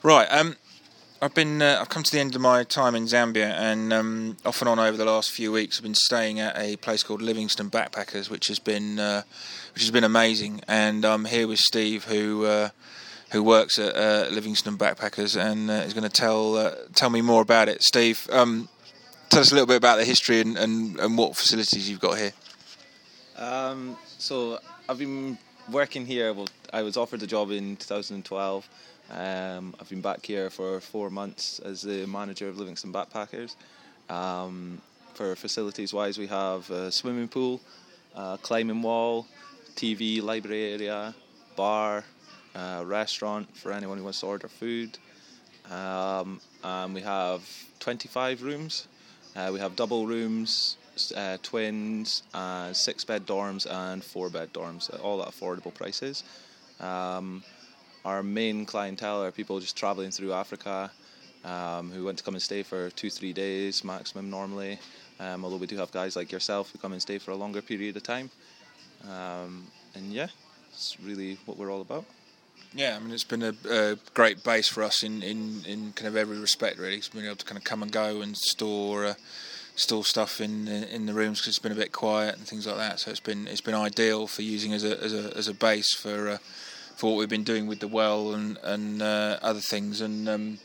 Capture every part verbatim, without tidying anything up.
Right. Um, I've been uh, I've come to the end of my time in Zambia, and um, off and on over the last few weeks, I've been staying at a place called Livingstone Backpackers, which has been uh, which has been amazing. And I'm here with Steve, who uh, who works at uh, Livingstone Backpackers, and uh, is going to tell uh, tell me more about it. Steve, um, tell us a little bit about the history and, and, and what facilities you've got here. Um, so I've been working here. Well, I was offered the job in two thousand twelve. Um, I've been back here for four months as the manager of Livingstone Backpackers. Um, for facilities wise, we have a swimming pool, a climbing wall, T V, library area, bar, a restaurant for anyone who wants to order food. Um, and we have twenty-five rooms. Uh, we have double rooms, uh, twins, uh, six bed dorms and four bed dorms, all at affordable prices. Um, Our main clientele are people just travelling through Africa um, who want to come and stay for two, three days maximum normally. Um, although we do have guys like yourself who come and stay for a longer period of time. Um, and yeah, it's really what we're all about. Yeah, I mean, it's been a, a great base for us in, in, in kind of every respect, really. It's been able to kind of come and go and store uh, store stuff in in the rooms because it's been a bit quiet and things like that. So it's been it's been ideal for using as a as a as a base for. Uh, for what we've been doing with the well and, and uh, other things, and um,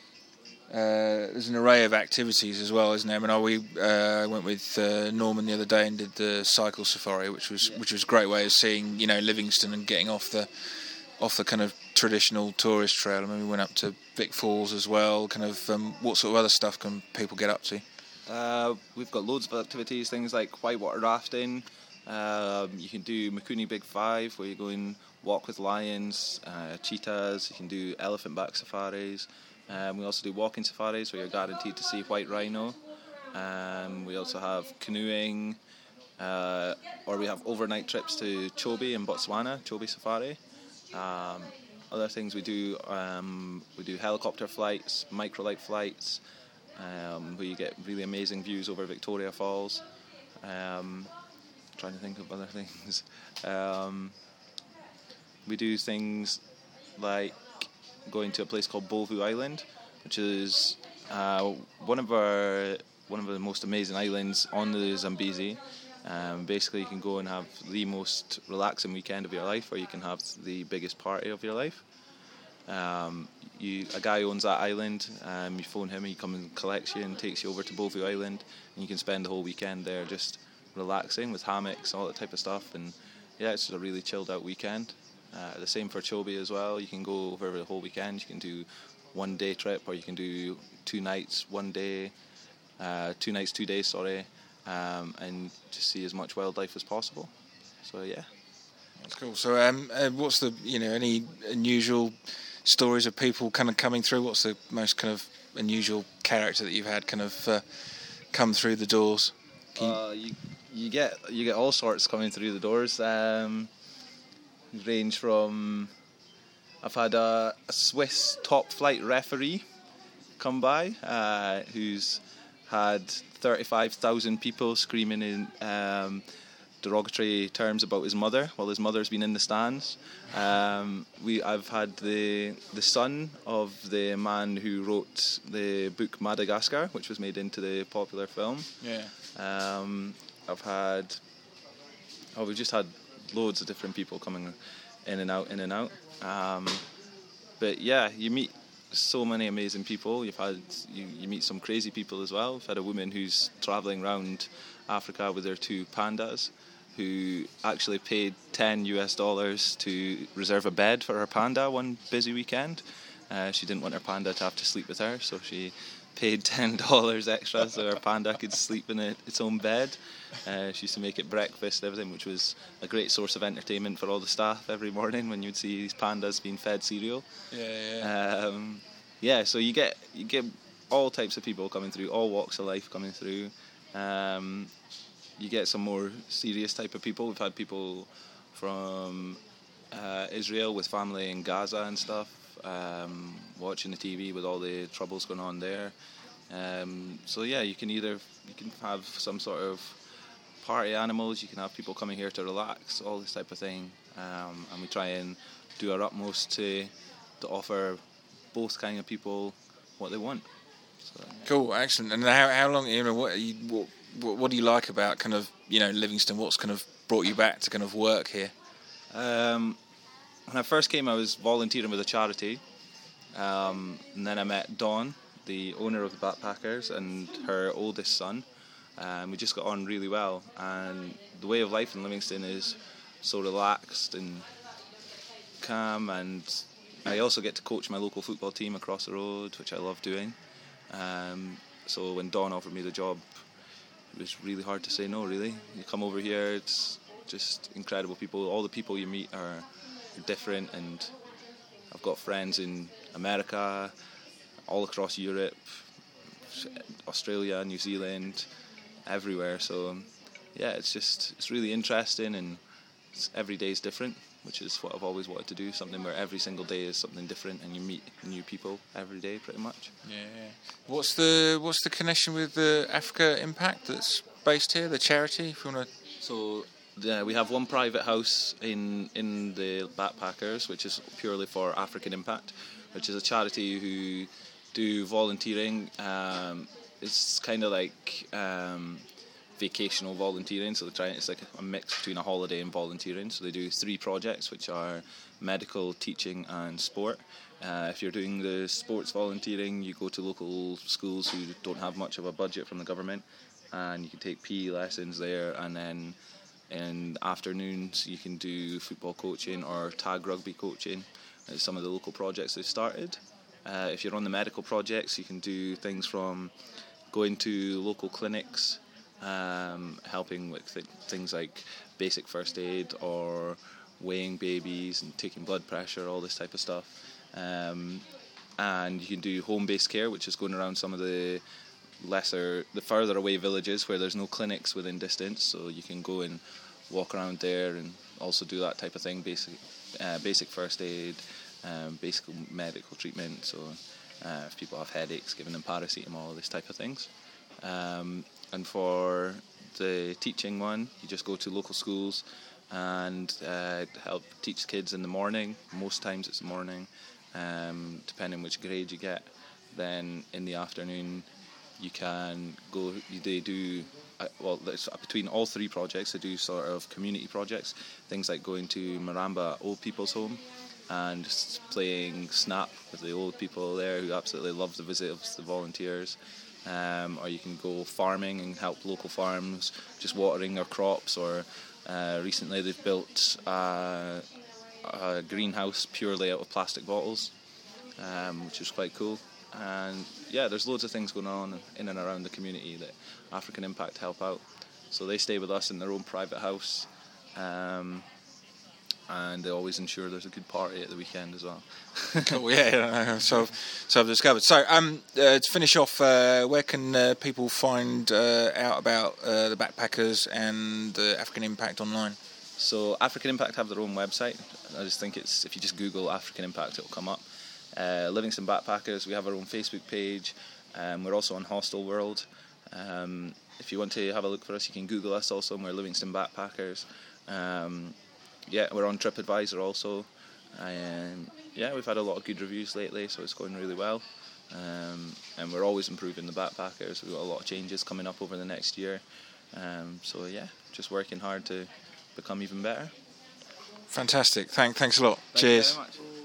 uh, there's an array of activities as well, isn't there? I mean, we uh, went with uh, Norman the other day and did the cycle safari, which was yeah. which was a great way of seeing, you know, Livingstone and getting off the off the kind of traditional tourist trail. I mean, we went up to Vic Falls as well. Kind of, um, what sort of other stuff can people get up to? Uh, we've got loads of activities, things like whitewater rafting. Um, you can do Mikuni Big Five, where you go and walk with lions, uh, cheetahs. You can do elephant back safaris. Um, we also do walking safaris, where you're guaranteed to see white rhino. Um, we also have canoeing, uh, or we have overnight trips to Chobe in Botswana, Chobe Safari. Um, other things we do, um, we do helicopter flights, microlight flights, um, where you get really amazing views over Victoria Falls. Um, trying to think of other things. Um, we do things like going to a place called Bovue Island, which is uh, one of our one of the most amazing islands on the Zambezi. Um, basically, you can go and have the most relaxing weekend of your life, or you can have the biggest party of your life. Um, you, a guy owns that island. Um, you phone him, he comes and collects you and takes you over to Bovue Island, and you can spend the whole weekend there just relaxing with hammocks, all that type of stuff. And yeah, it's just a really chilled out weekend. Uh, the same for Chobe as well. You can go over the whole weekend. You can do one day trip, or you can do two nights, one day, uh, two nights, two days, sorry, um, and just see as much wildlife as possible. So yeah, that's cool. So um, uh, what's the, you know, any unusual stories of people kind of coming through? What's the most kind of unusual character that you've had kind of uh, come through the doors? You... Uh, you you get you get all sorts coming through the doors. Um, range from, I've had a, a Swiss top flight referee come by uh, who's had thirty-five thousand people screaming in um, derogatory terms about his mother while his mother's been in the stands. Um, we I've had the the son of the man who wrote the book Madagascar, which was made into the popular film. Yeah. Um, I've had, oh, we've just had loads of different people coming in and out, in and out. Um, but yeah, you meet so many amazing people. You've had, you, you meet some crazy people as well. We've had a woman who's travelling around Africa with her two pandas, who actually paid ten US dollars to reserve a bed for her panda one busy weekend. Uh, she didn't want her panda to have to sleep with her, so she paid ten dollars extra so her panda could sleep in a, its own bed. Uh, she used to make it breakfast and everything, which was a great source of entertainment for all the staff every morning when you'd see these pandas being fed cereal. Yeah, yeah. Um, yeah, so you get you get all types of people coming through, all walks of life coming through. Um, you get some more serious type of people. We've had people from uh, Israel with family in Gaza and stuff, um, watching the T V with all the troubles going on there. Um, so yeah, you can either you can have some sort of party animals, you can have people coming here to relax, all this type of thing, um, and we try and do our utmost to to offer both kind of people what they want. So, yeah. Cool, excellent. And how how long you know what you, what what do you like about kind of you know Livingston? What's kind of brought you back to kind of work here? Um, when I first came, I was volunteering with a charity, um, and then I met Dawn, the owner of the Backpackers, and her oldest son. Um, we just got on really well, and the way of life in Livingston is so relaxed and calm, and I also get to coach my local football team across the road, which I love doing. Um, so when Dawn offered me the job, it was really hard to say no, really. You come over here, it's just incredible people. All the people you meet are different, and I've got friends in America, all across Europe, Australia, New Zealand, everywhere. So yeah, it's just it's really interesting, and it's, every day is different, which is what I've always wanted to do, something where every single day is something different and you meet new people every day pretty much. Yeah. What's the what's the connection with the Africa Impact that's based here, the charity, if you want to... So yeah, we have one private house in, in the Backpackers, which is purely for African Impact, which is a charity who do volunteering. Um, it's kind of like... Um, vacational volunteering, so they try it's like a mix between a holiday and volunteering. So they do three projects, which are medical, teaching and sport. Uh, if you're doing the sports volunteering, you go to local schools who don't have much of a budget from the government, and you can take P E lessons there, and then in afternoons you can do football coaching or tag rugby coaching. It's some of the local projects they've started. Uh, if you're on the medical projects, you can do things from going to local clinics, Um, helping with th- things like basic first aid or weighing babies and taking blood pressure, all this type of stuff. Um, and you can do home-based care, which is going around some of the lesser, the further away villages where there's no clinics within distance, so you can go and walk around there and also do that type of thing, basic, uh, basic first aid, um, basic medical treatment. So uh, if people have headaches, giving them paracetamol, this type of things. Um, And for the teaching one, you just go to local schools and uh, help teach kids in the morning. Most times it's the morning, um, depending which grade you get. Then in the afternoon, you can go. They do uh, well. Between all three projects, they do sort of community projects. Things like going to Maramba Old People's Home and just playing Snap with the old people there who absolutely love the visit of the volunteers. Um, or you can go farming and help local farms, just watering their crops. Or uh, recently they've built uh, a greenhouse purely out of plastic bottles, um, which is quite cool. And yeah, there's loads of things going on in and around the community that African Impact help out. So they stay with us in their own private house, um, and they always ensure there's a good party at the weekend as well. Oh yeah, yeah, so so I've discovered. So um, uh, to finish off, uh, where can uh, people find uh, out about uh, the Backpackers and the African Impact online? So African Impact have their own website. I just think it's if you just Google African Impact, it'll come up. Uh, Livingston Backpackers, we have our own Facebook page. Um, we're also on Hostel World. Um, if you want to have a look for us, you can Google us also, and we're Livingston Backpackers. Um, yeah, we're on TripAdvisor also. Um, yeah, we've had a lot of good reviews lately, so it's going really well. Um, and we're always improving the Backpackers. We've got a lot of changes coming up over the next year. Um, so yeah, just working hard to become even better. Fantastic. Thank, thanks a lot. Thank Cheers. you very much.